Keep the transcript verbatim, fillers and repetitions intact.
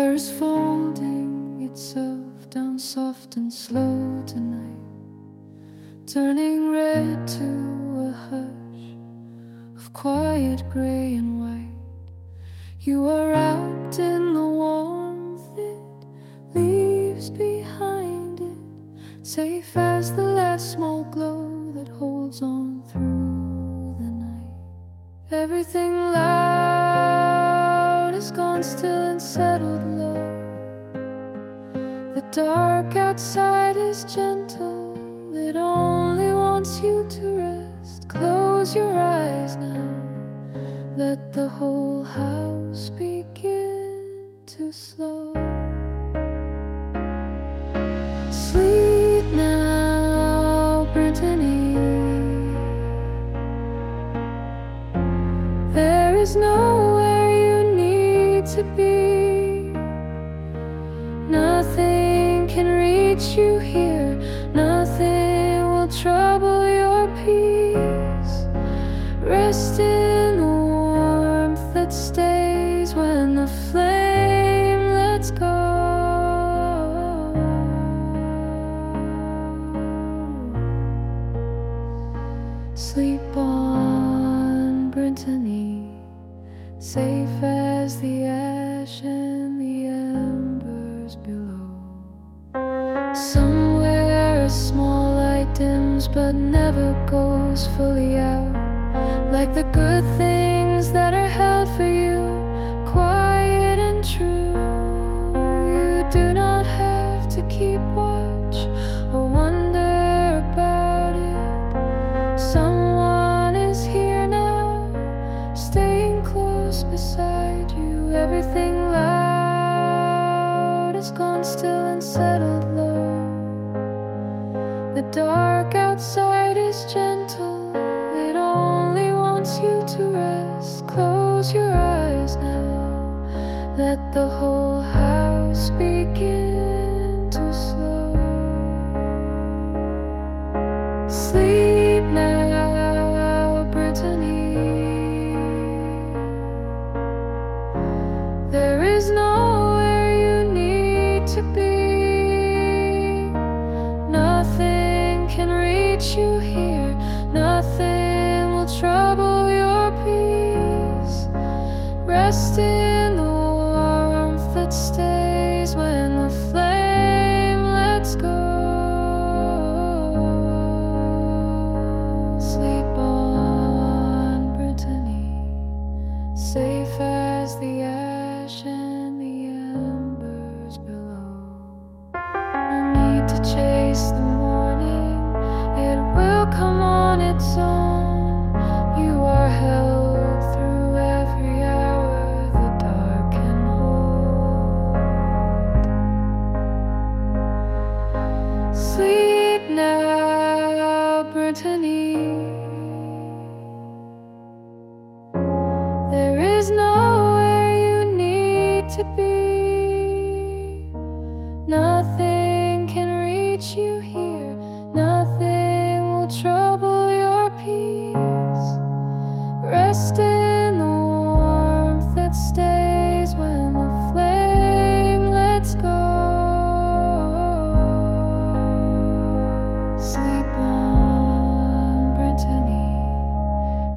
is folding itself down soft and slow tonight, turning red to a hush of quiet gray and white. You are wrapped in the warmth it leaves behind it, safe as the last small glow that holds on through the night. Everything loud is gone, still and settled low. The dark outside is gentle, it only wants you to rest. Close your eyes now, let the whole house begin to slow. Sleep now, Brittany. There is nowhere you need to be. Nothing can reach you here, nothing will trouble your peace. Rest in the warmth that stays when the flame lets go. Sleep on, Brittany, safe as the ash and the embers below. Somewhere a small light dims but never goes fully out, like the good things that are held for you, quiet and true. You do not have to keep watch or wonder about it. Someone is here now, staying close beside you. Everything loud is gone, still and settled low. The dark outside is gentle, it only wants you to rest. Close your eyes now, let the whole